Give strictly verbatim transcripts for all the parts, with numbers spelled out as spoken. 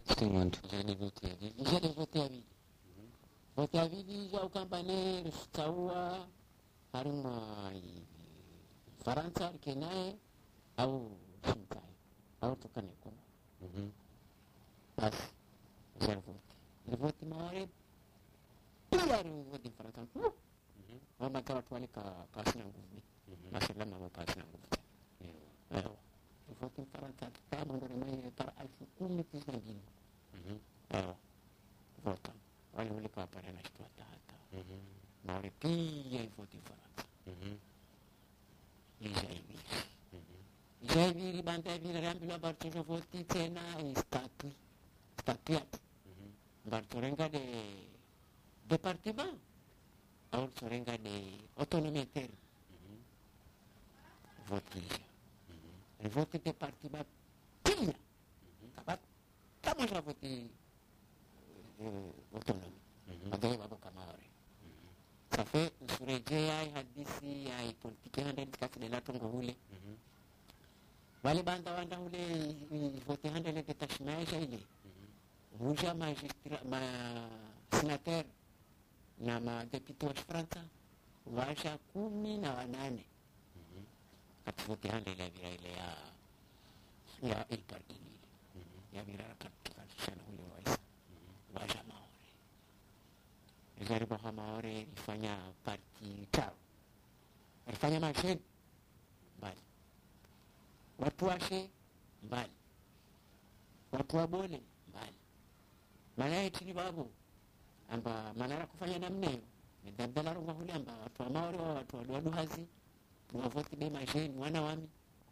Simonto. Jani vote ya vivi. Jani vote ya vivi. Vote ya vivi ya ukambane rifutaua harima Faransa kenaye au Shinkai au tukane kuna. Mhm. Basi jani vote. Ni vote mawari pia ri vote Faransa. Mhm. Wama kawa tuwali ka pasina nguvu. Mashallah mama pasina nguvu. Ewa. Vote Faransa kama ndo remaye para alfu kumi tisini mbili. Mhm. Ewa. Vote. Wale ule kwa pare na shtua tata. Mhm. Na wale pia vote Faransa. Mhm. Ijaibiri. Mhm. Ijaibiri banta vile rambilwa bartojo vote tena statui. Statui hapo. Mhm. Bartorenga de département. Au sorenga de autonomie interne. Mhm. Vote ija. Mhm. Vote département pia. Kabat kama ja vote autonomie. Madai babo kama ore. Ça fait surejea hadisi ya politiki handa kati de latongo hule. Mhm. Wale banda wanda hule vote handa le detachement ile. Huja magistra ma senateur na ma deputy wa Fransa washa kumi na wanane. Mhm. Kati vote handa ile vira ile ya ya il parti ya vira kati sana hule waisa. Washa maore. Jaribu maore ifanya parti tao. Ifanya mashine mbali. Watu washe mbali. Watu wabole mbali. Maana yetu babu amba manara kufanya namna hiyo. Ndabdala runga huli amba watu wa maore wa watu wa duadu hazi tuwavoti be mashine wana wami.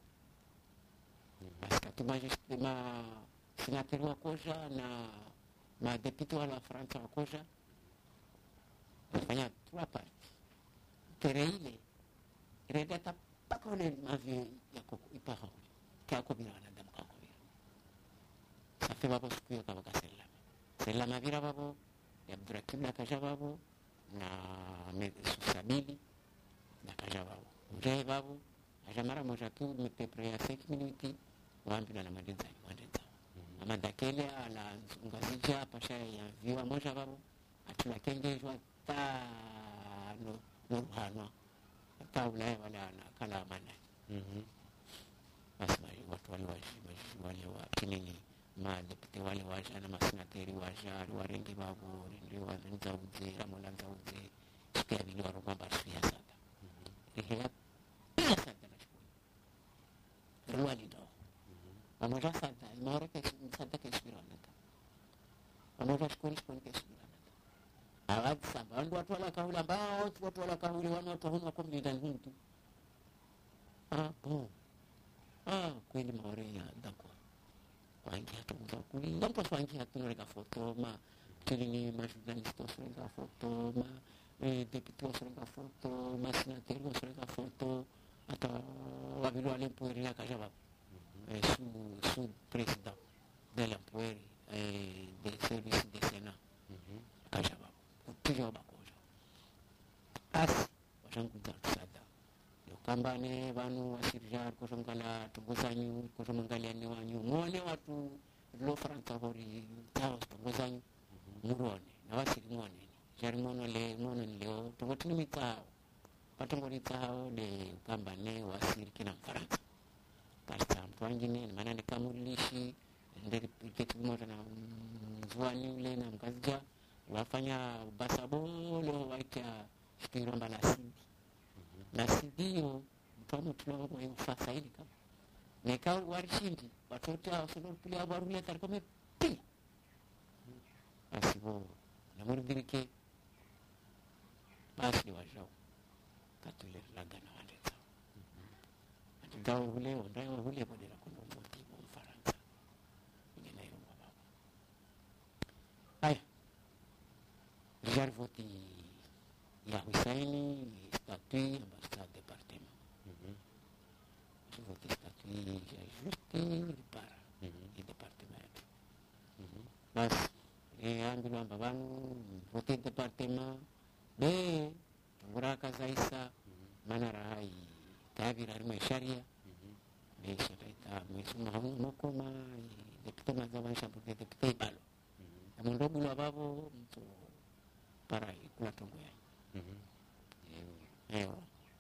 Basi katumaje ma senateri wa koja na ma deputy wa Fransa wa koja. Fanya trois parties. Tere ile ireda tapaka ule mavi ya koko ipaha ule. Kia kubira wanadamu kwa kubira. Safi babo siku yo kabaka selama. Selama vira babo ya Abdurakim na kaja babo na Susabili na kaja babo. Mjae babo aja mara moja tu mepepre ya cinq minuti waambila na madenza madenza. Ama dakele ala ngazija pasha ya viwa moja babo atula kengejwa ta no no hano ta ulaya wala na kala mana. Mhm. Basi watu wale wale wa kinini ma deputy wale waja na masenateri waja warengi babu ndio wanaanza uze kama wanaanza uze sikia vile waroma basi ya sasa. Mhm. Ile pia sasa na shule ruani ndo pamoja sasa imara kesho sasa kesho ndio pamoja shule shule kesho awadi samba wandu watu wala kahuli ambao watu wala kahuli wana watu huna kwa mlinda mtu. Ah bon. Ah kweli maore ya dako. Wangi hatu kwa kuli ndampo wangi hatu noleka foto ma kilini ma journaliste noleka foto ma eh deputy noleka foto ma senateri noleka foto ata wabilu wale mpweri ya kajaba. Eh su su président de l'employeur eh des services de Sénat. Mhm. Kajaba. Kupiga bakoja asi washanguza tusada yokambane vanu wasirja kusongala tungozanyu kusomangalia ni wanyu muone watu lo Fransa hori tao tungozanyu murone na wasiri muone jari mono le mono leo tungotini mitao patongoni tao de kambane wasiri kina Fransa kasta mtu wengine maana ni kamulishi ndiri kitu moja na mzuani ule na mkazija wafanya basabolo waika shikiromba la sidi. La sidi yo mtono tulo mwe ufasa hili kama neka warishindi watoto hao sunu pili ya warule tarikome pia asibo na muribirike basi wajao katule lagana wandeta atidao hule ondayo hule bodela kundo moti mfaransa ngena hiyo baba haya Jarvoti ya Husaini statui ambassade département. Mhm. Jarvoti statui ya juste para di département. Mhm. Bas e ambil amba banu voti département be nguraka zaisa mana rai kabira rimwe sharia be shataita mwisuma hauna makoma depute mazawanisha porque depute ibalo amondobu la babo mtu para kula tongo ya Mhm. ewa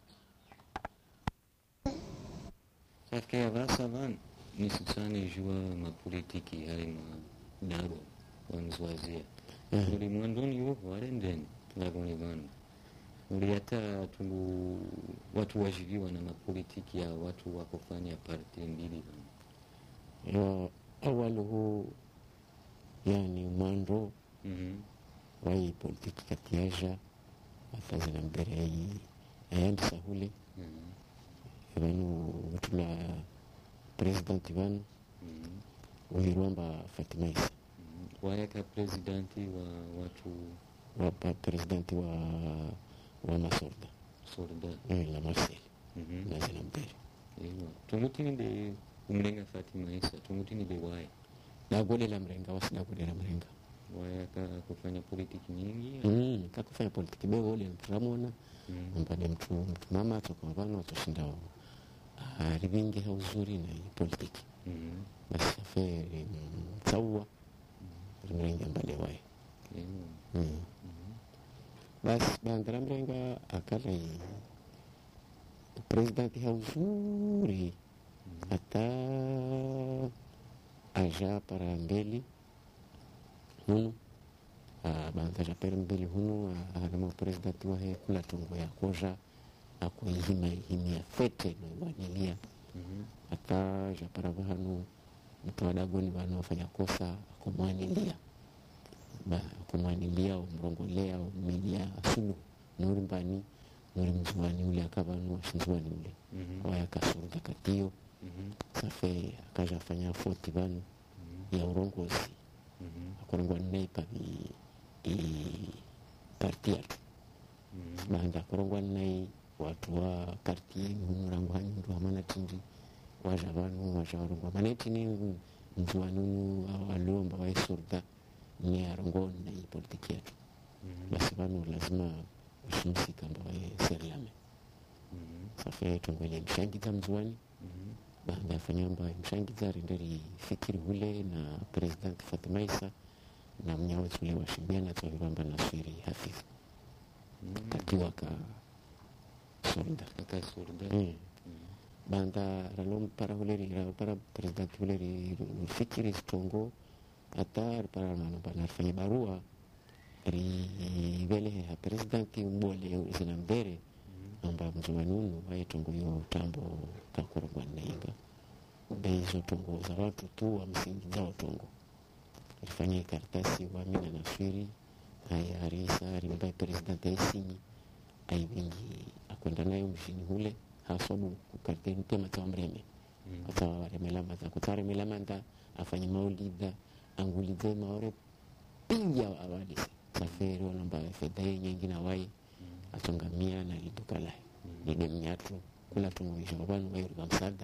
Sake avasa van nisisane jua mapolitiki hali ma dago wanzwazia. Mhm. Uli mwandoni yuko warendeni tunagoni vanu. Uli hata tulu watu wajiviwa na mapolitiki ya watu wakofanya parti mbili vanu. yo awalu huu yani mwando Mhm. wai politiki katiaja atazina mbere yayi ayandi sahule Mhm. vanu tula president vanu Mhm. uhirwamba Fatima Isa Mhm. Wayaka presidenti wa watu wapa president wa wa Masorda sorda. eh, la Marcel Mhm. na zina mbere Ewa. Tumutini be umlenga Fatima Isa. Tumutini be wae. nagolela mrenga wasinagolela mrenga Wayaka kufanya politiki nyingi. mm, kakufanya politiki bewo ule mturamona Mhm. mpade mtu mtu mama atoka vanu atoshinda rivingi hauzuri na hii politiki Mhm. basi afe mtsaua rimrenga mbale wae Ewa. mm. Mhm. basi bandara mrenga akala hii presidenti hauzuri hata aja para mbeli hunu bandaja para mbeli hunu alama presidenti wahe kula tongo ya koja akuihima ihimi ya fete noiwanilia Mhm. hata ja para vahanu mtu wadagoni vanu wafanya kosa akumwanilia ba akumwanilia umrongolea umilia sulu nuri mbani nuri mzuani ule akavanu washinzuani ule Mhm. waya kasuruda katio Mhm. safe akaja afanya foti vanu Mhm. ya urongozi Mhm. akurongwa naipa i i karti yatu Mhm. banda akurongwa nai watu wa karti humurangu hanyuru hamana tindi waja vanu waja warongwa manetini mzuanunu awalomba waisurda ni arongo na i politiki yatu Mhm. basi vanu lazima ushimsika mba wae serlame Mhm. safe tongwenye mshangiza mzuani Mhm. banda afanyamba mshangiza rinderi fikiri hule na president Fatima Isa na mnyawetu ule washibiana tuwavamba na swiri hafifu Mhm. katiwa ka solda Aka sorda. mm. Mhm. banda ralom para huleri ralo para president huleri fikiri stongo hata para mano bana fanya barua ri vele ha president mbole zina mbere amba mzumanunu wae tongo yo tambo kakurungwa nenga bezo tongo za watu tu wa msingi zao tongo rifanye karatasi wa mina na swiri haya harisa rimbaye president aisinyi aivingi akwenda nayo mshini hule hasobu kukarteni tema tawa mreme Mhm. atawa waremelama za kutare melamanda afanye maulida angulize maore pia awalise safari wanamba fedha ye nyingi na wai atongamia na liduka lai nide mnyatu kula tunguisha wabanu wairi wa msada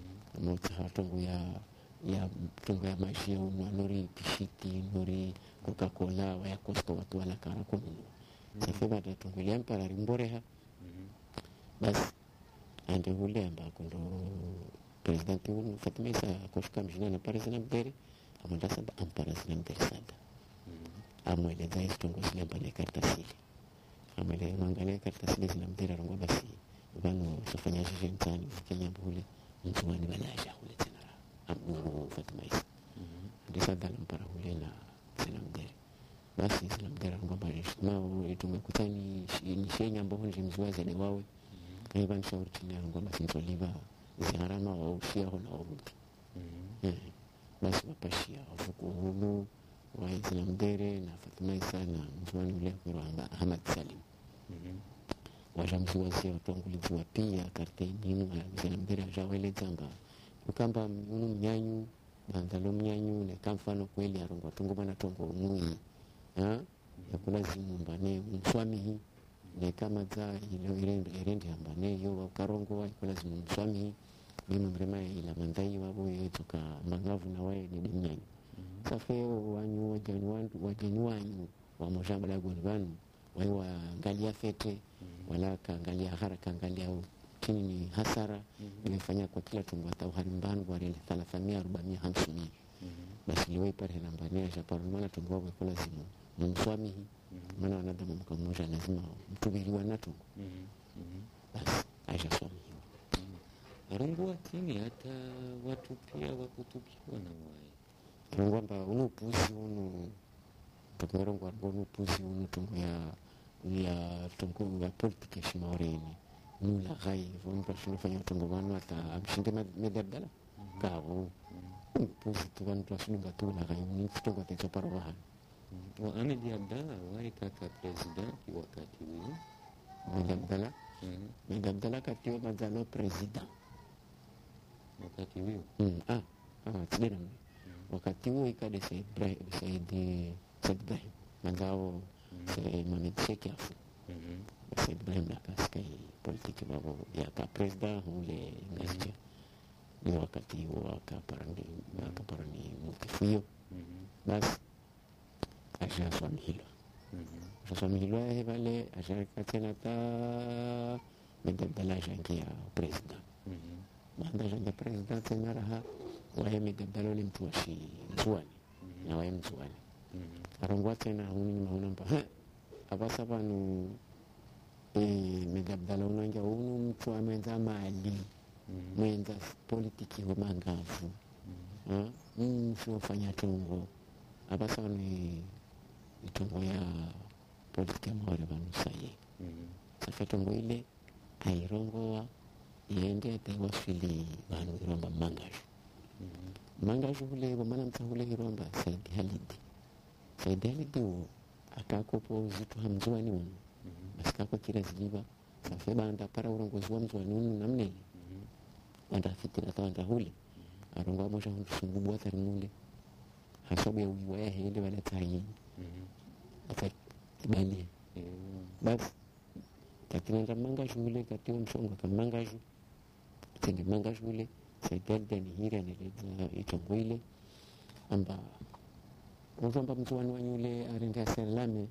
mota hatongu ya ya tungu ya maisha ya unwa nori pishiti nori coca-cola waya kosto watu wala kara kuminu safari bada tungu liya mpara rimboreha Mhm. basi ande hule ambako ndo presidenti hunu Fatima Isa akoshika mjina na pare zina mbere amanda sada ampara zina mbere sada Mhm. amweleza isitongo zile mbale kartasile amwele mwangalia kartasile zina mbere arongwa basi vanu sofanya jije mtani vikenya mbule mtuwani balaja hule tena amnungu Fatima Isa Mhm. ndi sada lampara hule na zina mbere basi zina mbere arongwa bali mao itumekutani nishenya mboho njimzuwa zele wawe kaiba nishauri chini arongwa basi nzoliva ziharama waushia hona urudi Mhm. Eh, basi wapashia wafuku hulu waizina mbere na Fatima Isa na mzuani ule kwero Ahmad Salim Mhm. wajamziwazia watonguliziwa pia karte ininu zina mbere ajawelezamba ukamba unu mnyanyu bandalo mnyanyu neka mfano kweli arongwa tongo bana tongo unui ha yakula zimumbane mswamihi neka maza ilo irende irende hambane yo wakarongo ikula zimumswamihi mimi mrema ila mandai wabo yetoka mangavu na wae ni dimnyanyu safe wanyu wajani wandu wajani wanyu wa mojamba la goni banu wai waangalia fete wala kaangalia haraka angalia chini ni hasara Mhm. imefanya kwa kila tungu hata uharimbangu wale thalathamia arobaini hamsini Mhm. basi liwe pale nambania japaro maana tungu wao kwa lazima mumswamihi Mhm. maana wanadamu mkamoja lazima mtubiriwa na tungu Mhm. Mhm. basi aisha swamihi arungua tini hata watu pia wakutukiwa na wae rungwamba unupuzi unu tumerongwa unupuzi unu tungu ya ya tungu ya politiki shimaureni nula gai vumpa shinofanya tungu wanu hata amshinde medabdala kawo unupuzi tukanu tuwasulunga tula gai unifutunga tezo parawahan wa Ahmed Abdalla wae kaka presidenti wakati huo. medabdala Mhm. medabdala katiwa mazalo president wakati huo. mm, ah ah tidena wakati huo ikade Said Ibrahim Said Said Ibrahim mazao se Mohamed Sheikh afu Mhm. Said Ibrahim na kaskai politiki babo ya ka president ule ngasija ni wakati huo akaparandi akaparani mukifio Mhm. basi asha swami hilo Mhm. swami hilo ya vale asha katena ta medabdala jangia president Mhm. baada ya president tena raha wae medabdala ule mtu wa shi mzuani na wae mzuani Mhm. arongwa tena huni mauna mpa ha abasa banu e medabdala unanja unu mtu amenza mali Mhm. mwenza politiki wa mangavu ha mtu ufanya tungo abasa ni itungo ya politiki ya mawale banu saye Mhm. safa tungo ile airongoa iende ataiwasili banu iromba mangashu Mhm. mangashu hule wamana mta hule iromba Saidi Halidi Saidi Halidi uo akakopo uzito hamzuani unu Mhm. basi kako kila ziliva safe banda para urongozi wa mzuani unu namnele Mhm. banda fitira tawanda hule arongo amosha hundu sungubu watari mule hasabu ya uiwa ya hele wala tayi Mhm. ata ibali Eh, basi katinanda mangashu hule katiwa mshongo ka mangashu tende mangashu hule Saidi Halidi anihiri aneleza itongo ile amba uzamba mzuani wanyule arende aserlame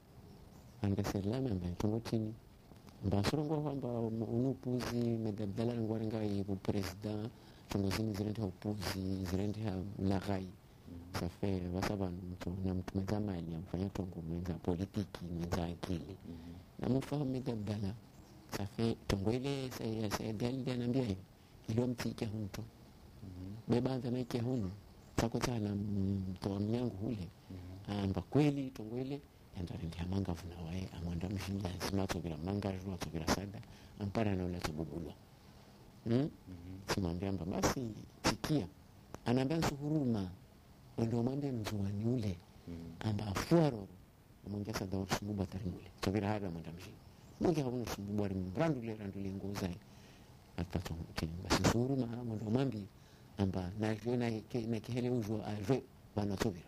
anda serlame amba itongo chini amba sorongo kwamba unupuzi medabdala ngwarenga ibu president tongo zini zirende upuzi zirende ha ulaghai safe wasaba mtu na mtu mwenza mali amfanya tongo mwenza politiki mwenza akili Mhm. na mfahamu medabdala safe tongo ile ya Saidi Halidi anambia hiyo ilo mtike hunto Mhm. bebanza naike hunu sako tala mtoa mnyangu hule Mhm. amba kweli tongo ile yandarendia mangavu na wae amwanda mshindi lazima atobira mangavu atobira sada ampara naula tobugulwa hmm? Mhm. simwambia amba basi sikia anaambia nsuhuruma wendo mwambie mzuani ule Mhm. amba afuaroro amwambia sada usububu atarimule tobira hada mwanda mshindi mwingi hauna usububu ari mrandule randule ngozae apato chini basi nsuhuruma mwendo mwambie amba najwe na kihele ujwa ajwe wanatobira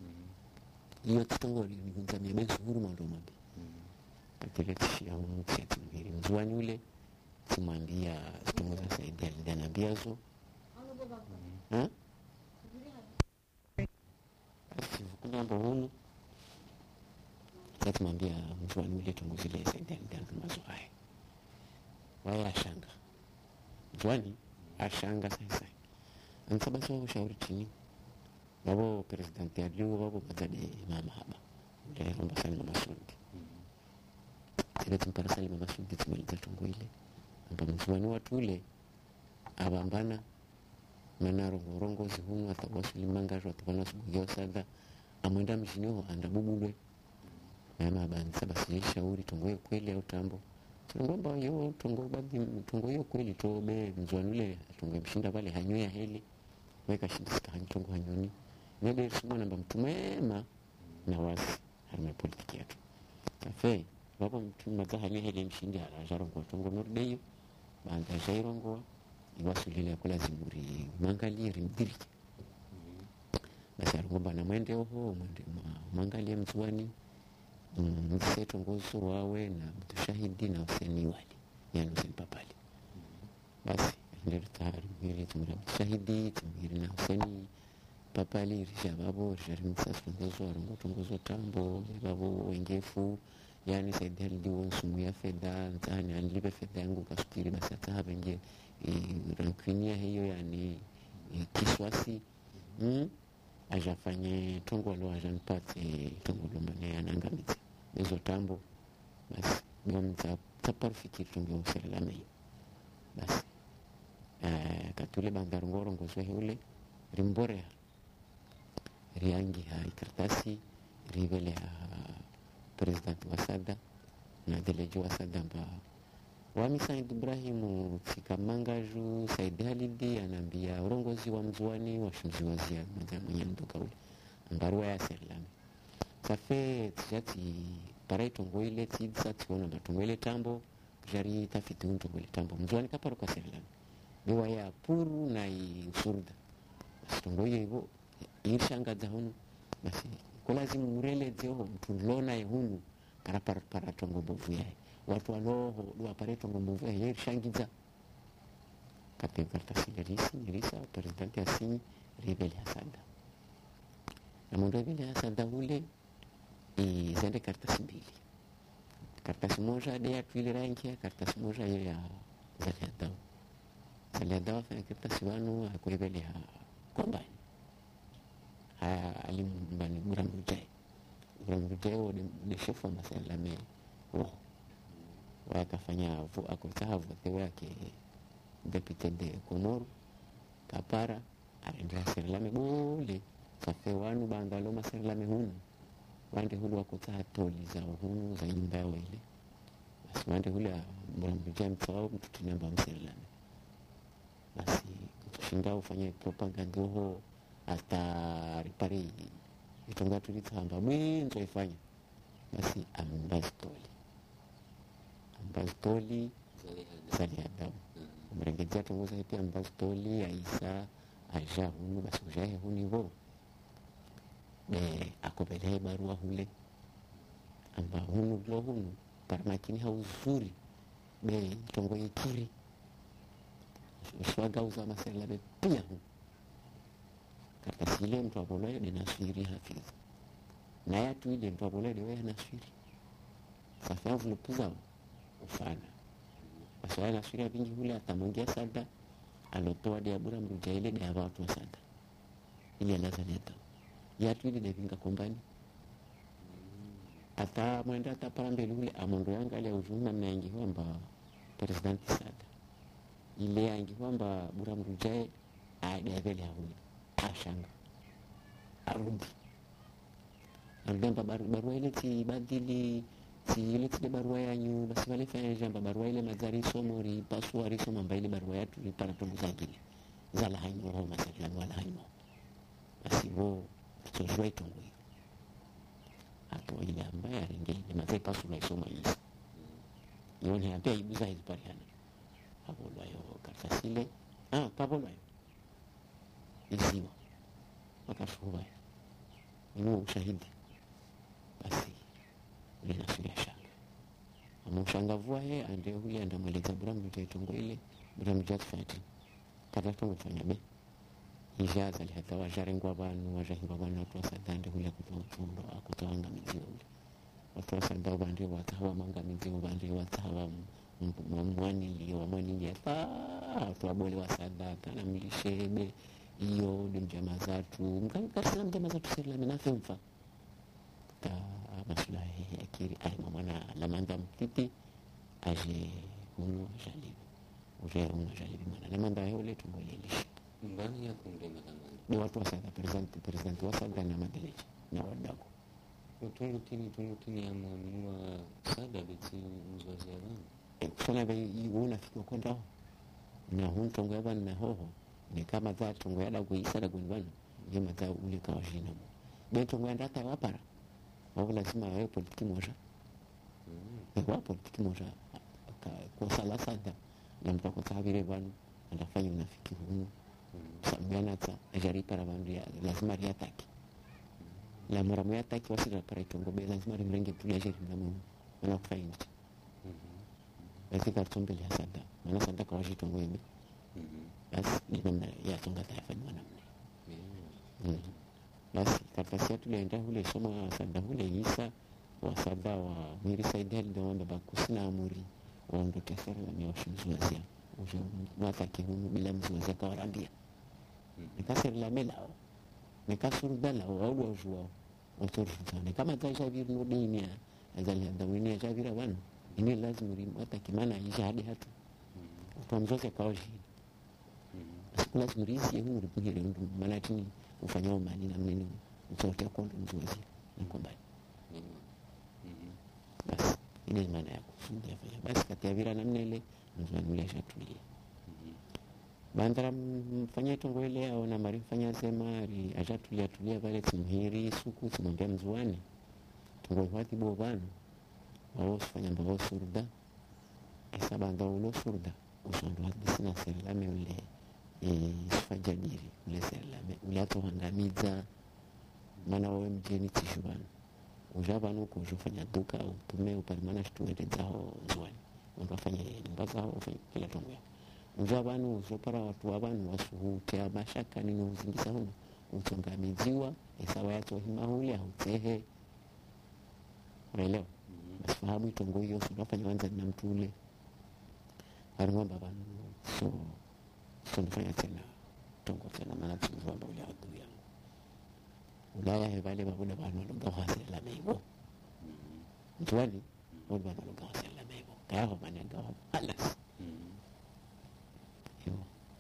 Mhm. iyo titongoli nikunzamia bensu huru mwando mwambie Mhm. akelekishia msiatimviri mzuani ule simwambia zitongoza Saidi Halidi anaambia zo ha basi kunamba hunu katimwambia mzuani ule tongozile Saidi Halidi antumazo haya waye ashanga mzuani ashanga sasa ansabasa ushauri chini wabo presidenti aliu wabo mazade mama haba ule romba Salima Masundi ile timpara Salima Masundi timaliza tungo ile amba mzuani watu ule abambana mana rongo rongo zihunu atawasuli mangajo atavana subugia sada amwenda mjinyo anda bubulwe na mabanza basi shauri tungo kweli au tambo ngomba yo tungo badi tungo yo kweli to be mzuani ule tungo mshinda pale hanyoya heli weka shinda sita tungo hanyoni nede sumana namba mtumema na wasi harma politiki yetu kafe baba mtuma zahali hele mshindi ala jarongo tongo nordeyo banda jairongo iwasulile kula zimuri mangalie mdiri basi arongomba na mwende oho mwende mangalie mzuani mse tongozo wawe na mtushahidi na useni wali yani useni papali basi ndio tayari mwili tumira mtushahidi tumiri na useni papali risha babo risha rimsa tongozo arongo tongozo tambo babo wengefu yani saidi halidiwo nsumuya fedha ntsani anilipe fedha yangu kasukiri basi ataha penge rankwinia hiyo yani e, kiswasi mm? ajafanye tongolo ajanipate tongolo mane anangamizi bezo tambo basi gomza taparufikiri tunge userelame hiyo basi uh, katule bangarungoro ngozwe ule rimborea riangi ha ikartasi rivele ha president wa sada na delejo wa sada mba wami Said Ibrahimu Tsikamangaju Said Halidi anambia urongozi wa mzuani washimzi wazia mmoja mwenye mduka ule mbarua ya serlame safe tijati parai tongo ile tidsa tiona matongo ile tambo jari tafiti untongo ile tambo mzuani kaparo kwa serlame bewa ya puru na usurda basi tongo ile hivyo irishangaza hunu basi kulazimu murele zeho mtulona ye hunu karapara para tongo bovu yae watu waloho dua pare tongo bovu yae irishangiza kape kartasi lerisi nirisa presidenti asini ribeli hasada na mundu ribeli hasada ule izende kartasi mbili kartasi moja de ya tuili rangia kartasi moja yo ya zaliadawa zaliadawa fanya kartasi wanu akuribeli ha kombani alimbani buramujai buramujai wo de shefu wa masalame wo wakafanya akutahavu tewe yake deputy de Konoru kapara arendera serlame bole safe wanu bangalo maserlame hunu wande hulu wakutaha toli za hunu za nyumba yao ile basi wande hulu buramujai mtawao mtutinamba mserlame basi kutushinda ufanye propaganda ho hasta ripari itonga tulitamba mwenzo ifanya basi ambastoli ambastoli zali adamu mrengejea tongoza hipi ambastoli aisa aja hunu basi ujahe hunivo be akopelehe barua hule amba hunu lo hunu paramakini hauzuri be tongo ikiri uswagauza maserlabe pia hunu kartasi ile mtu apolayo de naswiri hafidhi na yatu ile mtu apolayo de weya naswiri safi avulupuza ufana basi waya naswiri ya vingi hule atamongia sada alotoa de abura mruja ile de hava watu wa sada ili alaza leta yatu ile de vinga kombani ata mwenda ata parambeli hule amondo yanga ali ya ujuna na yangi huamba presidenti sada ile yangi huamba bura mruja de aveli ya hule ashanga arudi alibamba barua ile tibadili si ile tide barua yanyu basi wale fanya jamba barua ile mazari somo ri pasua ri somo mbali barua yetu ni para tongo zangine zala haimo ho masala wala haimo basi wo tujue tongo hiyo hapo ile ambaye alingine mazai pasua ile somo hiyo yone hapa ibuza hizo pariana hapo leo kartasile ah papo leo izima wakashuhuda ni ushahidi basi linasuria shanga amushangavu yeye ande huyu anda mweleza buramu mtaitongo ile buramu jatu fati kata tongo fanya be ijaza lihata wajarengwa banu wajahingwa banu watu wasadande hule kutoa mtundo akutawanga mizio ule watu wasanda ubande watahawa manga mizio ubande watahawa mwani wa mwani yata watu wabole wasada kana mlishebe iyo di mjama zatu mkakasila mjama zatu sirila minafe mfa ka masulahi akiri aima mwana lamanda mtiti aje hunu jalibi uje hunu jalibi mwana lamanda heo letu mwelelishi mbani ya kumbe matamani ni watu wasada presidenti presidenti wasada na madeleji na wadago utungu tini tungu tini ya mwaminua sada biti mzazi ya bani kusona bai iuna fiki wakwenda ho na hunu tongo ya bani na hoho ni kama za tongo ya dago isada guni bani yema za uli kawa jina mo be tongo ya ndata wapara wako lazima wawe politiki moja mm. kwa politiki moja kwa sala sada na mtako tabire bani anafanya unafiki hunu mm. sambiana ta ajari para bani ya lazima riataki mm. la mara moya taki wasira para tongo be lazima rimrenge tulia jeri mnamu wana kufanya nchi basi kartombe ya sada mana sada kwa washi tongo yeme basi ni namna ya tonga tayafanya namna mm. basi kartasi yetu lienda hule soma sada hule isa wasaba wa mwiri saidi ndio wamba bakusina amuri wando tesera la miosho mzuazia ujo mwata kihunu bila mzuazia kawarambia nikasera la melao nikasurda la au wajua watorfutane kama taisha vir no dinia azali ndawini ya javira wana ini lazima rimata kimana isha hadi hatu kwa mzoze kaoshi sikula simrisi ya hunu ripungile ndu maana tini ufanya umani na mnini mzote ya kondo mzuazia na kwambani basi ile maana ya kufundia fanya basi kati ya vira namna ile mzwani ashatulia bandara mfanya tongo ile au na mari mfanya sema ri ashatulia tulia pale timhiri suku timwambia mzwani tongo wati bovano wao fanya mbao surda esa banda ulo surda usondo hadisi na serlame ule e sifajadiri ule serlame ule atohangamiza maana wewe mjeni tishubana ujabanu kujufanya duka utume uparimana shtuende zao zwani unafanya nyumba zao ufanya kila tongo yako ujabanu uzopara watu wabanu wasuhutea mashaka nini uzingisa huno utongamiziwa esawa yato himahuli autehe unaelewa basi fahamu itongo hiyo unafanya wanza na mtu ule harimwamba banu so so nifanya tena tongo tena maana tuliwamba ule adu yangu ulaya hevale babuda banu walunga wasela meibo mtuwani wadu banu walunga wasela meibo kayaho manenga wa alas yo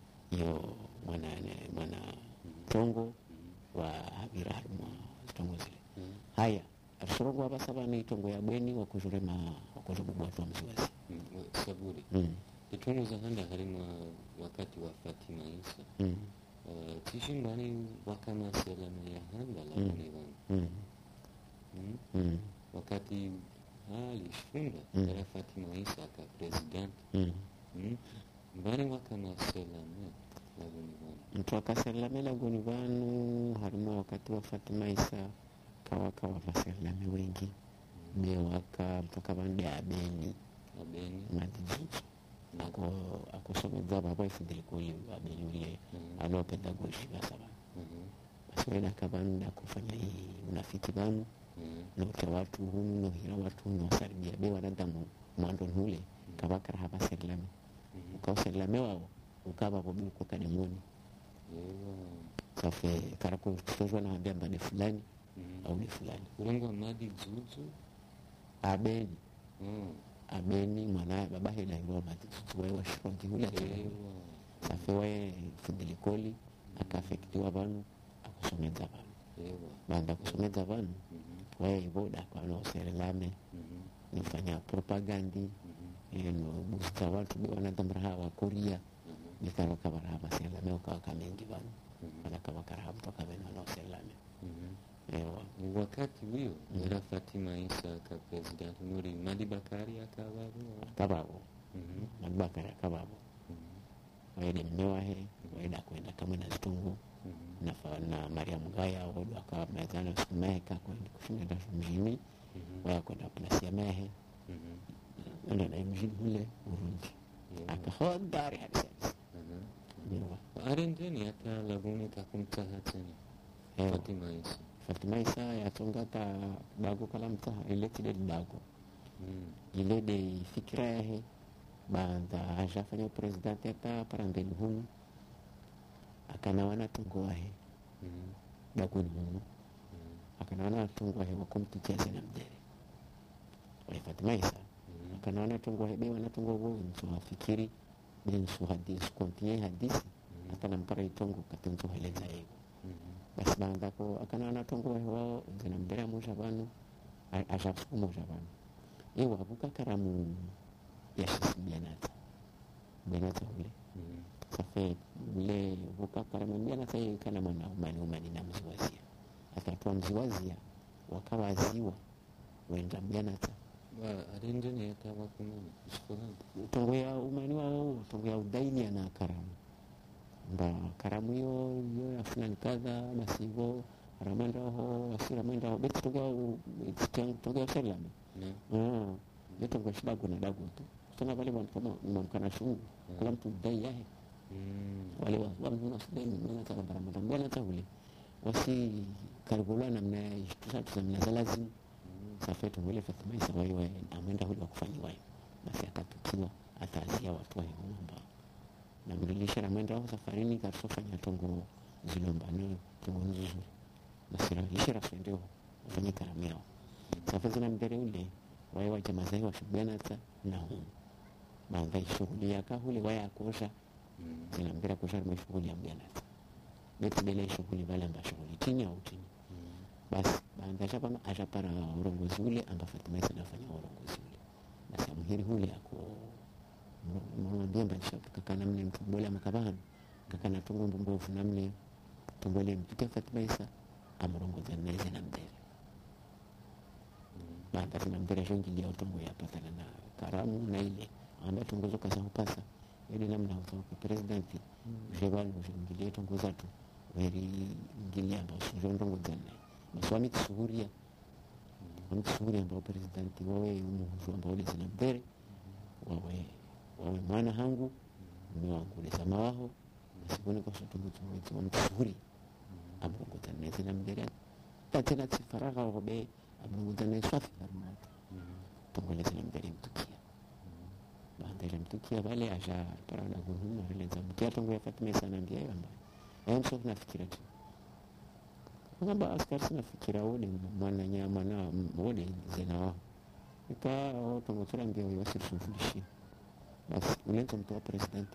yo mwana mwana tongo wa habira harumwa tongo zile haya arushorongo waba saba ni tongo ya bweni wakujurema wakujurema watu wa mziwazi saburi itongo za handa harimwa wakati wa Fatima Isa mm. Uh, tishingani wakama selama ya handa la Mm. univani mm. mm. mm. wakati hali shfunga Mm. kara Fatima Isa ka president mm. mm. mbani wakama selama la univani mtu akaselame lagoni vanu harima wakati wa Fatima Isa kawaka wavaselame wengi mm. bewaka mpaka vande abeni abeni madijuju ako akusomeza baba ifindilikuli abeni ule mm. anaopenda goshiga saba mm. basi wena kabanu na kufanya hii unafiki banu mm. note watu hunu nohira watu hunu wasaribia be wanadamu mwando nule kabakara hapa serlame mm. ukauserlame wao ukaba bobi uko kademoni yewa safe karako kutozwa na wambia mbade fulani mm. au ni fulani ulengwa madi zuzu abeni mm. abeni mwanaye baba hila ilo matizuzu wewe washirongi hule yewa safe wae findilikoli akafektiwa banu akusomeza banu yewa banda kusomeza banu mm. wae iboda kwa no serlame mm. nifanya propagandi mm. eno busta watu be wanadamraha wa Korea mm. nikaro kabaraha baselame ukawaka mengi banu mm. wana kabakaraha mpaka benu wanaoselame mm. ewa ni wakati huyo Mm. era Fatima Isa ka president nuri Madi Bakari akababu kababo mhm mabakara kababo mhm waede mmewahe waeda kwenda kamwe na zitungu mhm na, fa- na Maria Mgaya wadu wakawa mezana usimehe kakwenda kushinda mjini mhm waya kwenda plasi ya mehe mhm enda na mjini ule Burundi yewa akahodari hadi sasa mhm ewa arendeni hata laguni kakumtaha tena ewa Fatima Isa Fatima Isa yatonga ta dago kala mtaha ile kide dago mhm ile de fikira yahe banda ajafanya president hata parambeni hunu akanawana tungo wahe mhm dagoni hunu mhm akanawana tungo wahe wakomtutiase na mdere wale Fatima Isa mhm akanawana tungo wahe be wana tungo wo nso hafikiri be nso hadisi kontinye hadisi hata nampara itongo katenzo heleza yego mhm basi banda ko akanawana tungo wahe wao nzina mdere amusha banu ashapsuku musha banu ewa abuka karamu yashisi bianata bianata ule mhm safe ule vuka karamu bianata yeye kana mwana umani umani na mziwazia akatoa mziwazia wakawaziwa wenda bianata wa arendeni hata wakumani usifahamu tongo ya umani wao tongo ya udaini na karamu mba karamu hiyo hiyo yafuna ni kadha basi hivyo ramenda ho asira menda ho beti tongo ya tongo ya selame na ah beto kwa shida kuna dago tu tuna wale bwana kama mkamkana shungu kila mtu dai yake mhm wale wa mna shida ni mna taka barabara mbona hata ule wasi karibula namna tusa tusamna lazima safetu mwile Fatuma Isa waiwe amwenda huli wa kufanyiwa basi akatukiwa atazia watu wa ngomba na mlilisha na mwenda wao safarini katofanya tongo zilombano tongo nzuri basi ralisha rafendeo wafanye karameo safetu na mbere ule waiwa jamaa zao washugana na humu baadhi shughuli ya kahuli waya kosha zina mbira kosha na shughuli ya mgana beti bele shughuli wala amba shughuli chini au chini basi baada ya kama ashapara urongozi ule amba Fatuma Isa anafanya urongozi ule basi amhiri ule ako mwambie mbalisha kakana mne mtumbole makabana kakana tungo mbovu namne tumbole mpite Fatuma Isa amurongoza neze na mbere baada ya mbere shongi ya utongo ya patana na karamu na ile amba tungozo kasa upasa ili namna utongo presidenti jebalo shongi tongoza tu weri ngili amba shongo jana maswami kisuhuria wami kisuhuria ambao presidenti wawe umuhuzu ambao lezi na mbere wawe wawe mwana hangu mwe wangu leza mawaho nasikune kwa shatungu tumuwezi wami kisuhuria amungu tanezi na mbere tatena tifaraga wabe amungu tanezi swafi karumatu tungu lezi na mbere mtukia baada ya mtukia wale aja parada guhumu releza mtukia tungu ya Fatuma Isa na mbia yamba ya msofu nafikira tu ngamba askari sina fikira wode mwana nya mwana wode zena wao ika tongo tora mbio yosi tufundishi basi ulenzo mtoa president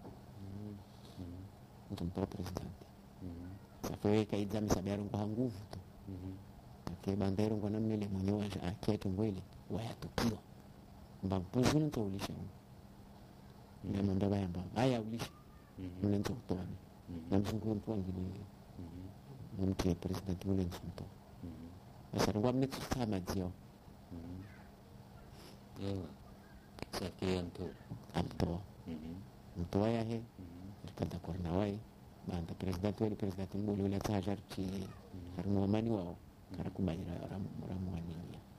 mtu mtoa president safe kaidza misabaro kwa nguvu tu ke bandero kwa namna ile mwenyewe aketo ngwele wayatukiwa mbampuzi nto ulisha na mandaba yamba haya ulisha mlenzo kutoa na mzungu mtu ngine mtu ya president ule mtu sasa ngwa mne kusama dio yawa sakia mtu amto mtu waya he rikada korna wai banda president wale president mbuli ule tajar chi harmo mani wao karakubayira ram ramwani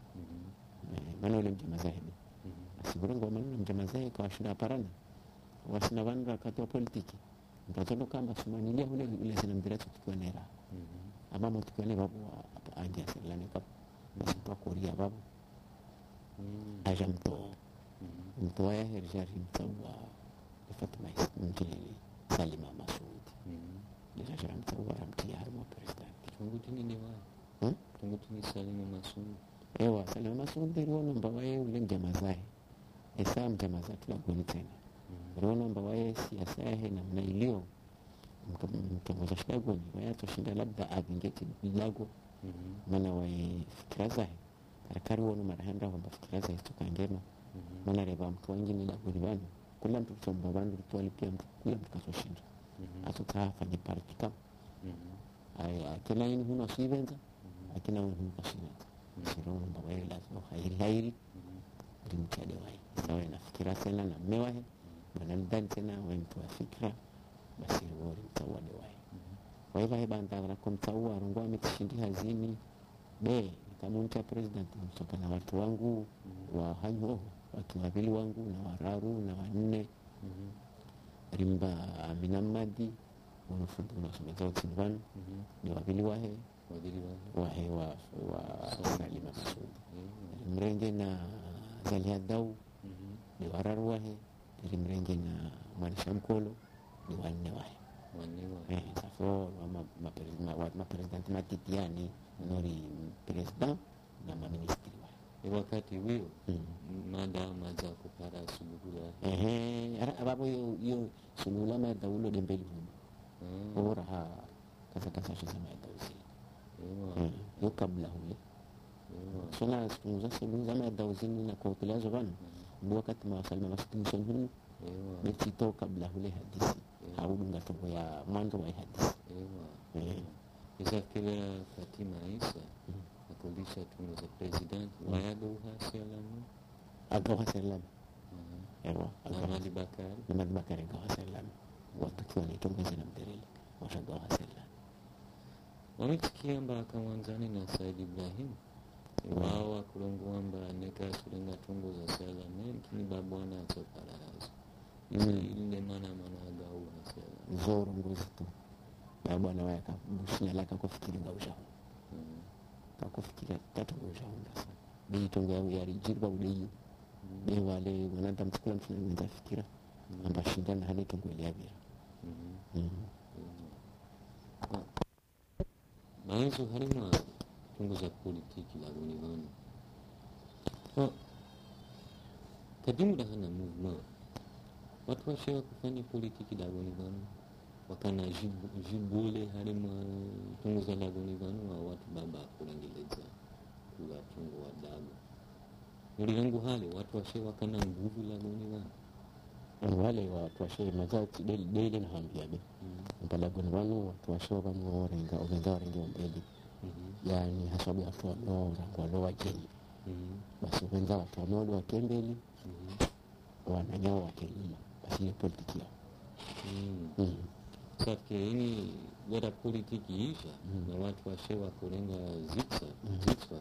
maana ule mjama zaidi asibura ngwa maana mjama zaidi kwa shida parana wasina vandu wakati wa politiki mtoto kamba sumanilia ule ule sana mbira tukiwa nera ama mtukiwa nera babu anja selani kap basi kwa Korea babu aja mto mto ya herjari mtawa Fatuma Isa mjili Salima Masud ndio jara mtawa ramtia harmo president tungu tini ni wa tungu tini Salima Masud ewa Salima Masud ndio namba wae ule mjama zai esa mjama zai tulagoni tena rono mbawaye siasa yake namna ilio mtongoza shidagoni waya toshinda labda avingeti bilago maana wae fikira zake karakari wono marahanda kwamba fikira zake tukangema maana reba mtu wengine dagoni bana kula mtu kusomba bandu tuwali pia mtu kula mtu kasoshinda atutafanya partika aya kila ini huno sivenza akina huno kasivenza sirono mbawaye lazima hairi hairi limchade wae sawa na fikira sana na mewahe manandani tena wemtu wa fikra basi wori mtawa de wai kwa hivyo heba ndara kwa mtawa rungwa mitishindi hazini be nikamunta president msoka na watu wangu wa hanyo watu wabili wangu na wararu na wanne rimba aminamadi unufundu unasomeza utinvanu ni wabili wahe wabili wahe wahe wa wa Salima Masud mrenge na Zalia Dau ni wararu wahe mrenge na Mwanisha Mkolo ni wanne wahe wanne wahe eh safo ma president matitiani nori president na ma ministri wahe wakati huo mada maza kupara suluhu ya ehe ara abapo yo yo suluhu ma daulo dembeli huko ora ha kasa kasa sasa ma dausi ewa yo kabla hule ewa sona suluhu suluhu za ma dausi na kwa kulazo bana wakati ma Salima Masud mshoni ewa betito kabla hule hadisi haudunga tongo ya mwanzo wa hadisi ewa isa kile Fatuma Isa akulisha tungo za president wayado uhaselamu agawa salam ewa Amali Bakari na Amali Bakari agawa salam watu kiwa ni tongo zina mderele washagawa salam wametikia mba kawanzani na Said Ibrahim wao wakulongwamba neka sulinga tungo za salam kini babwana atoparazo ile mana mana agau hasela zoro nguzi tu babwana waya ka bushina laka kufikiri ngausha kakufikiria tatu ngausha bei tonga ya rijirba udei bei wale wanada mtukula mtu mwenza fikira amba shindana hali tongo ile yabira maenzo harima tongo za politiki la univano kadimu da hana movement watu washewa kufanya politiki la univano wakana jibule harima tongo za la univano wa watu baba kulengeleza kula tongo wa dago ulirangu hale watu washewa kana nguvu la univano wale watu washe mazao deli deli na hambia be mpala gonwanu watu washe wanu orenga orenga orenga ombeli yani hasabu ya watu wano rangu walo jeni basi wenza watu wano wakembeli wananyao wakenyuma basi ni politiki yao sasa ini wada politiki isha na watu washe wakurenga zitsa zitsa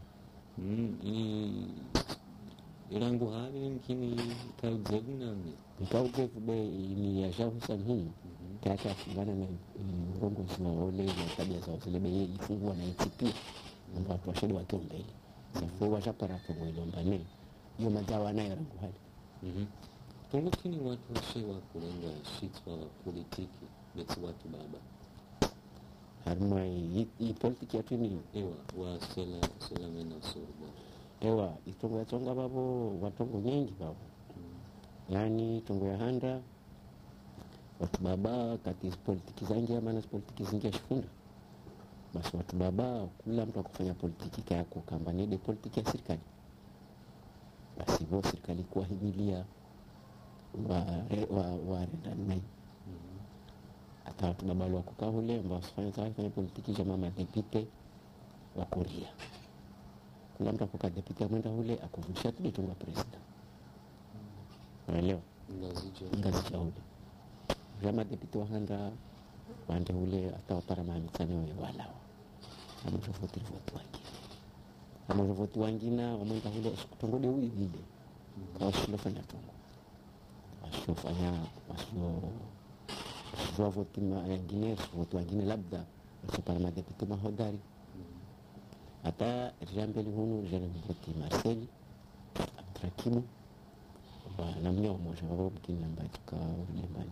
ini irangu hali mkini kauzevu nami kauzevu be ni ya shahu sanhini kaka afungana na urongo zina ole na tabia za zile be ifungua na itipia ndio watu washedi wakiwa mbele safu washapara kwa ilombane hiyo mazawa nayo irangu hali mhm tungukini watu washewa kulenga shitwa politiki beti watu baba harma hii politiki yetu ni ewa wa sela sela mena sorba ewa itongo ya tonga babo watongo nyingi babo yani tongo ya handa watu baba kati politiki zangia maana politiki zingia shifunda basi watu baba kula mtu akufanya politiki kaya kukambani de politiki ya serikali basi bo serikali kuwahimilia wa wa wa renda nai hata watu baba wa kukaa hule ambao wasifanya kufanya politiki za mama depute wa Korea kula mtu akuka depute mwenda hule akuvusha tu tunga president unaelewa ngazi cha hule kama depute wa handa wande hule atawapara mahamitani wa walawa kama tofauti votu wengine kama votu wengine wamwenda hule tongode huyu hile kwa shilofanya tongo washofanya washo washo votu wengine votu wengine labda wasopara madepute mahodari hata jambeli hunu jana mvoti Marcel Abdrakimu wa namnya umoja wao mkini ambaye tuka ulimani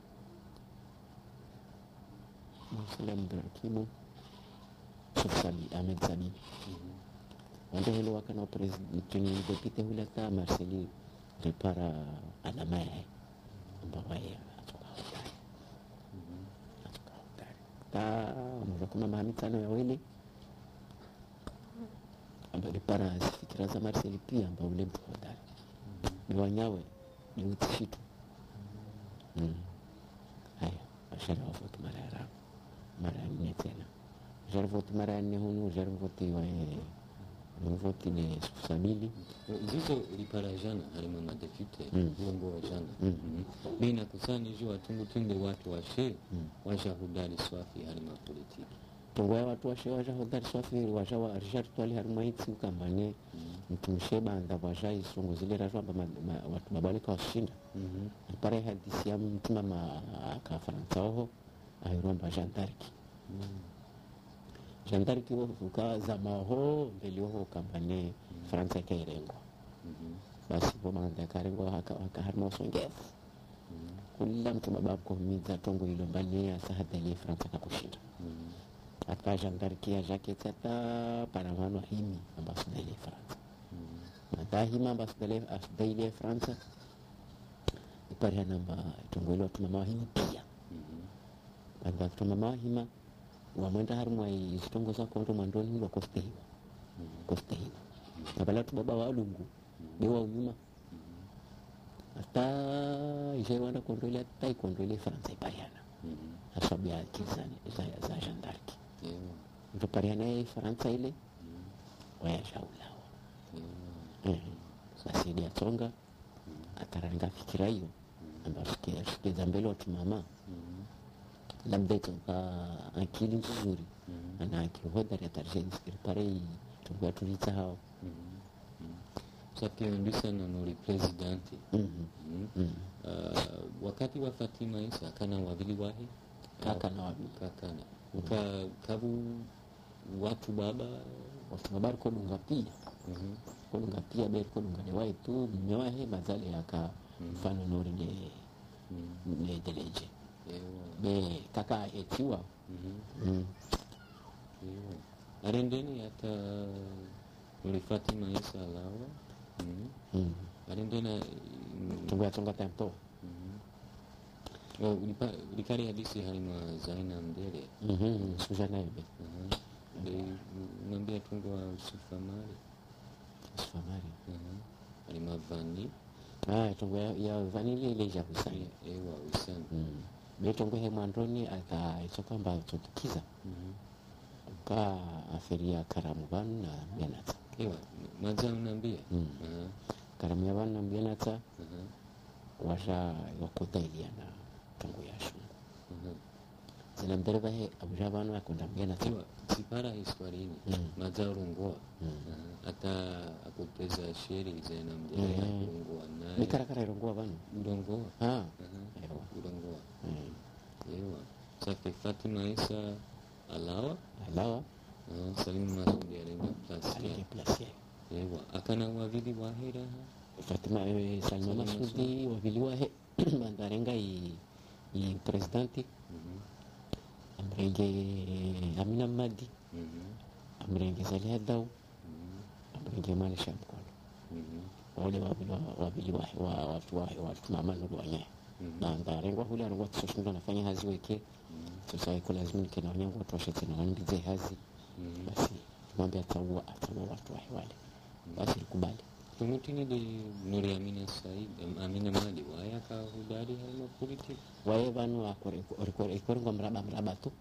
Marcel Abdrakimu Sabi Ahmed Sabi wanda hilo wakana president ni depute hula ta Marcel repara alamaye ambaye yeye atoka hodari atoka hodari ta mmoja kama mahamitano ya wele ambaye para fikira za Marcel pia ambao ule mtu hodari ni wanyawe ni utishitu mm. haya ashara wafuti mara ya mara nne tena ashara wafuti mara nne hunu ashara wafuti wa wafuti ni sabili zizo lipara jana halima madefute uongo wa jana mina kusani jua tungu tunde watu washe washahudari swafi halima politiki tongo ya watu washe washahudari swafi washawa Richard Twali haruma iti ukambane mtumsheba anda washa isongo zile rajwa amba watu babalika washinda pare hadisi ya mtima ma akafaransa oho ahiromba jandarki jandarki wo fuka zama ho mbeli ho kambane Fransa ikairengwa basi bo manda karengwa haka harma songefu kula mtu babako miza tongo ilo mbali ya sahadali Fransa kakushinda hata jandarki ya jacket hata paramano himi ambaso dali Fransa madahima ambaso dali Fransa ipare namba tongo ilo tumama himi pia anda tumama hima wa mwenda harumwa istongo za konto mandoni hilo kostehiwa kostehiwa na bala tu baba wa lungu bewa unyuma hata ishe wanda kontrole hata ikontrole Fransa ipariana asabu ya kizani za, za jandarki mtu pariana ya Fransa ile waya shaulawa basi ili atonga ataranga fikira hiyo amba sikiza mbele watu mama labda itoka akili nzuri ana akili hodari atarjeni pare tunga tulita hao saki ndisa na nuri presidenti wakati wa Fatima Isa kana wabili wahi kaka na wabili kaka na uka kabu watu baba watu habari kwa dunga pia mhm kwa dunga pia bali kwa dunga ni wai tu mmewahi mazale yaka mfano nori de mhm ne deleje ewa be kaka etiwa mhm mm. ewa arendeni hata uli Fatima Isa Alawa mhm mm. arendena tunga tunga tempo mhm oh ulipa ulikari hadisi Halima Zaina Mdele mhm suja nayo be mhm de mwambia tungo wa Usifamari sifamari mhm Halima Vani ah tunga ya vanili ile ya kusanya ewa usana mm. be tunga he mwandoni aka isokwamba tutukiza mhm ka aferia karamu banu na bianata ewa maza unambia mm. mhm karamu ya banu na bianata mhm washa wakota iliana tangu ya shungu mhm zina mdereva he abuja banu akonda bianata ewa sipara historini mm. maza urungoa mm. hata akupeza sheri Zaina Mdele Mhm. urungoa naye ni karakara irongoa banu urungoa ah mhm ewa urungoa mm. ewa safi Fatima Isa Alawa alawa ah Salimu Masudi alenga plus alike plasia ewa akana wavili wahera Fatima eh, Salma Masudi wavili wahe bandarenga i i presidenti mhm amrenge Amina Madi mhm amrenge Zalia Dau mhm amrenge Manisha Mkono mhm wale wavili wa- wavili wahe wa watu wahe watu mama nuru wanya bandarengwa hula rengwa tsoshindwa anafanya hazi weke sasa iko lazima nikena wanyangu watu washete na wandize hazi mhm basi mwambie ataua ataua watu wahe wale basi likubali tumutini de Nuri Amina Said em, Amina Madi waya ka hudari halima politik wae banu akore ikore ngwa mraba mraba tu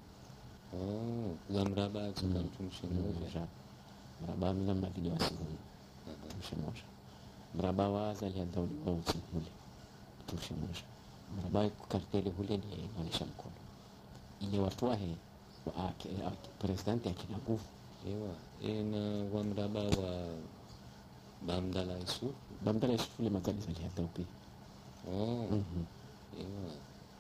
oh za mraba zika mtumishi mmoja mmoja mraba Amina Madi wa simu aha mshe moja mraba wa Zalia Daudi wa usimule mshe moja mraba karteli hule ni Manisha Mkono ile watu wahe wa ake, ake presidenti akina nguvu ewa ena wa mraba wa Bamdala Yusuf bamdala shule magadi Zalia Daudi oh mhm ewa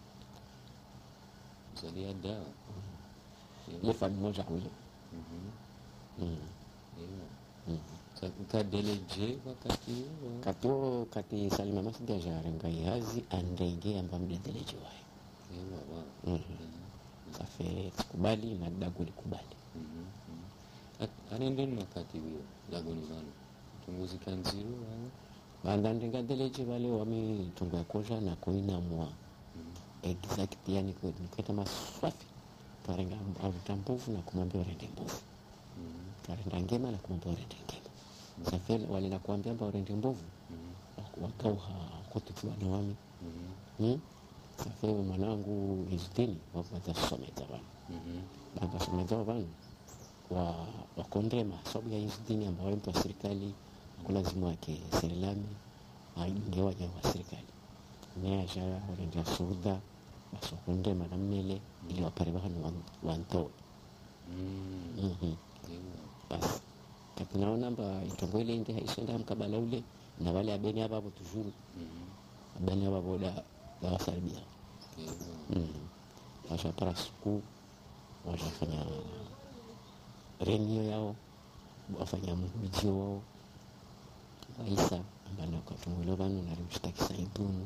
Zalia Dawa ile fami moja hule mhm mhm ewa mhm ka deleje wakati huo katio kati Salima Masudi ajarenga yazi andenge amba mdendeleje wae ewa wa mhm safe kubali na dago likubali mhm anendeni wakati huo lagoni vano tunguzi kanziru wao bandandenga deleje wale wami tunga koja na koina mwa exact yani kwa niketa maswafi tarenga avuta mbovu na kumwambia urende mbovu mhm tarenga ngema na kumwambia urende ngema safe wale na kuambia amba urende mbovu mhm wakauha kote kwa na wami mhm hmm? safe mwanangu izidini wakuanza someza bana mhm baba someza bana wa wakondema sababu ya izidini ambao mtu wa serikali lazima wake serikali aingewa wa serikali neaja orenda suda basokunde manamele ili wapare bana wanto mhm mhm ewa basi katinaona mba itongole inde haisenda mkabala ule na wale abeni hapa hapo tujuru mhm abeni hapa boda la wasalibia ewa mhm washa para siku washafanya renio yao wafanya mjio wao Aisa ambana kwa tumulo banu na rimshtaki Saidunu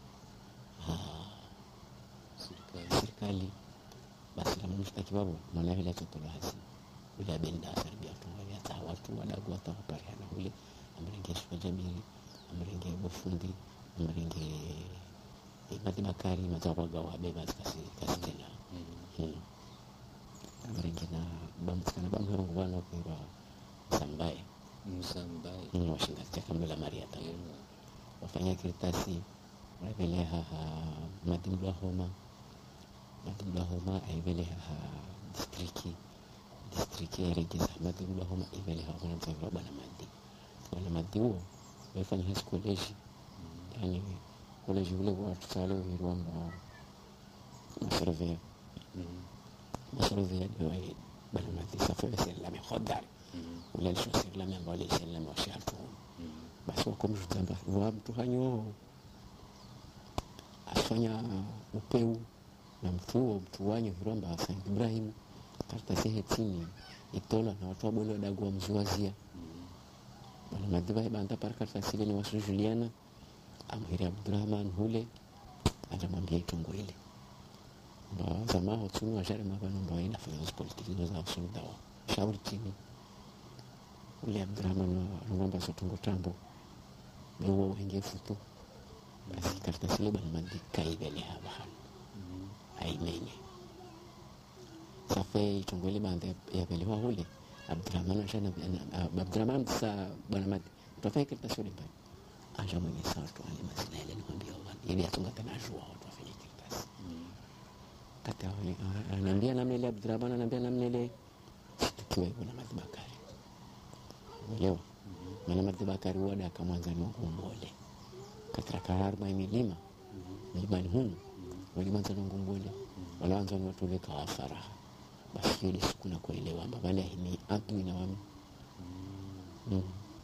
serikali serikali basi la mshtaki babo maana vile tutolo hasi ule abenda Serbia tunga ya ta watu wadagu watu wapariana ule amrenge shwa jamili amrenge bofundi amrenge Mati Bakari mazawaga wa beba kasi kasi tena mhm amrenge na bamskana bamherongo wana kwa sambaye Mzambai ni washinda kamila Maria ta ewa wafanya kiritasi wapelea ha madimba homa madimba homa aibelea ha distriki distriki ya regeza madimba homa ibelea ha wana mzavira bwana madi wana madi huo wafanya high college yani college ule wa tusalo hirwamba masurvey mhm masurvey ndio bwana madi safa sala mehodari mhm ule alishosi la mambo ile sala mwashatu mhm basi wakomjutamba wa mtu hanyo afanya upeu na mtu huo mtu wanyo hiromba Saint Ibrahim karta sehe tini itola na watu wabole wadagua mziwazia bana madhiba ibanda parka tasile ni wasu Juliana amhiri Abdurrahman hule atamwambia itongo ile ba zama hotunu wajare mabano ndo ina fanya politiki za usulu dawa shauri chini ule Abdurrahman ngomba sotungo tambo ndio wenge futu basi katika sile bana madika ibele haba aimenye safe itongo ile banda ya belewa hule Abdurrahman ashana Abdurrahman sa bana mati tofai katika sio mbaya acha mwenye sawa tu ale masina ile nikwambia bwana ili atunga tena jua watu wafanye kazi kata wale ananiambia namna ile Abdurrahman ananiambia namna ile tukiwa kuna madhibakari umeelewa maana madhibakari wada akamwanza ni ngumbole katika kararba milima milima ni hunu walianza na ngumbole walianza ni watu wale kawafara basi ile siku na kuelewa kwamba wale ni adui na wami mm.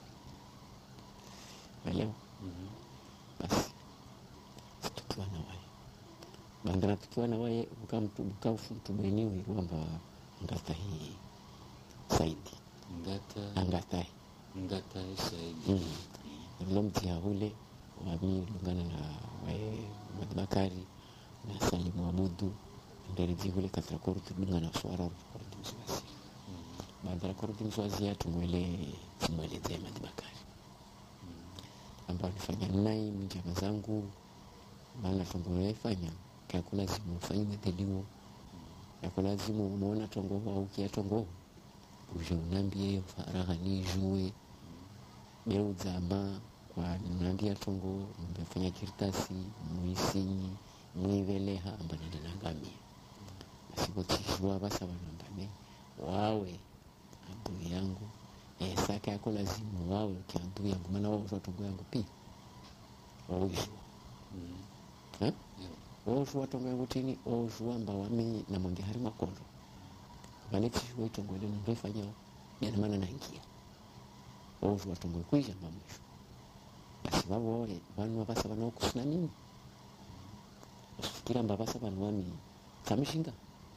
Umeelewa basi tukiwa na wae bandara tukiwa na wae ukamtu ukafu tubeniwe kwamba ngata hii Saidi ngata angata ngata Saidi ndio mtia ule wami lungana na wae Madbakari na Salimu Abudu ndio vile katika korti dunga na swara korti mswazi bandara korti mswazi tumwele tumwele zema Madbakari ambao nifanya nai njama zangu maana tongo naifanya kwa kuna zimu fanya meteliwo ya kuna zimu umeona tongo au kia tongo uje unambie faraha ni jue beu zama kwa nambia tongo nimefanya kirtasi muisinyi mwiveleha ambana ndangamia basi kujua basa wanambane wawe adui yangu eh saka yako lazima wawe kiadui yangu maana wao tongo yangu pia wao mm. eh wao tongo yangu tini wao amba wami na mwenge harima kondo wale tisho tongo ile ndio fanya yana maana naingia wao tongo kuisha mwisho basi wao wale wanu basa wanao kusina nini usifikira mbabasa wanu wami kamishinga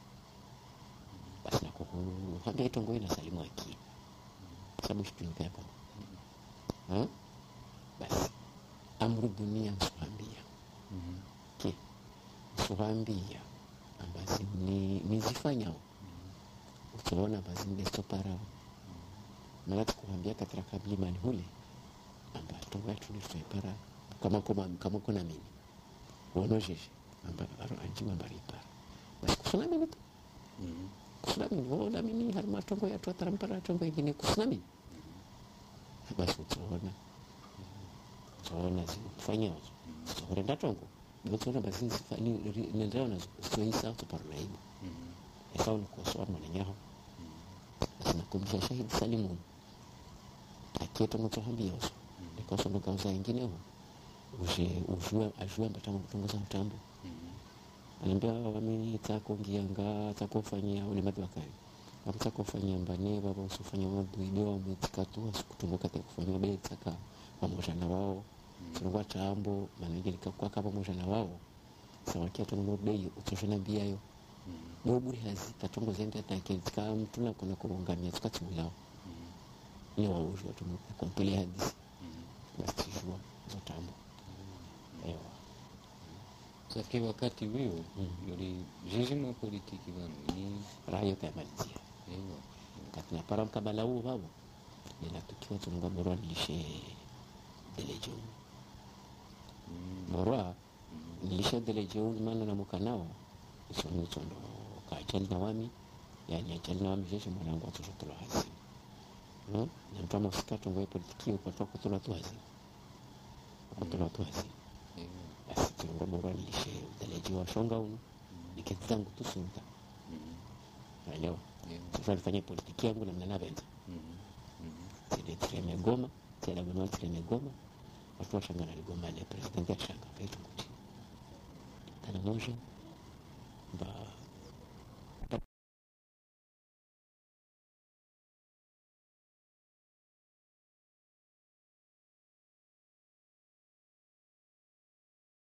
basi nakukuru hanga tongo ina salimu aki sababu shikinika yako ha basi amru dunia msuhambia mhm ke msuhambia ambazi ni nizifanya utaona basi ndio stopara mara tukuambia katika kabli mali hule amba tongo yetu ni stopara kama kama kama kuna mimi wonojeje amba anjima baripara basi kusana mimi tu mhm kusana mimi wala mimi harma tongo yetu atarampara tongo ingine kusana mimi basi utaona utaona zifanya utaona tongo utaona basi zifanya nendao na soisa tuparnaibu ikawa nikosoa mwananyaho basi nakumbusha shahidi Salimu akieto mtohambia uso nikosoa ndo kauza ingine huo uje ujua ajua mbatango kutongoza mtambo anambia wami takongia nga takofanyia ule Madbakari amtaka kufanya mbane baba usifanye maduido au mtikatu asikutumbuka kufanya bele taka pamoja na wao tunangwa tambo manenge likakuwa kama pamoja na wao sawa kia tunango bei utoshana bia hiyo ndio buri hazi katongo zende atakentika mtu na kuna kuungamia tukatumulao ni wao ujua tumuka kompele hadithi basi jua za tambo ewa sasa wakati huo yule jijima politiki bana ni rayo kamalizia ewa katina para mkabala huo babo nila tukiwa tununga borwa nilishe delejo borwa nilishe delejo maana na mukanao isoni tondo kaachali na wami yani achali na wami jesho mwanangu watoto tola hazi no na mtu amafika tungoe politiki kwa toko tola tu hazi kwa tola tu hazi basi tununga borwa nilishe delejo wa shonga uno niketizangu tusunta naelewa sasa nifanye politiki yangu na mnana benza sile treme goma sile goma treme goma watu washangana ligoma le president ya shanga petu kuti kana moja ba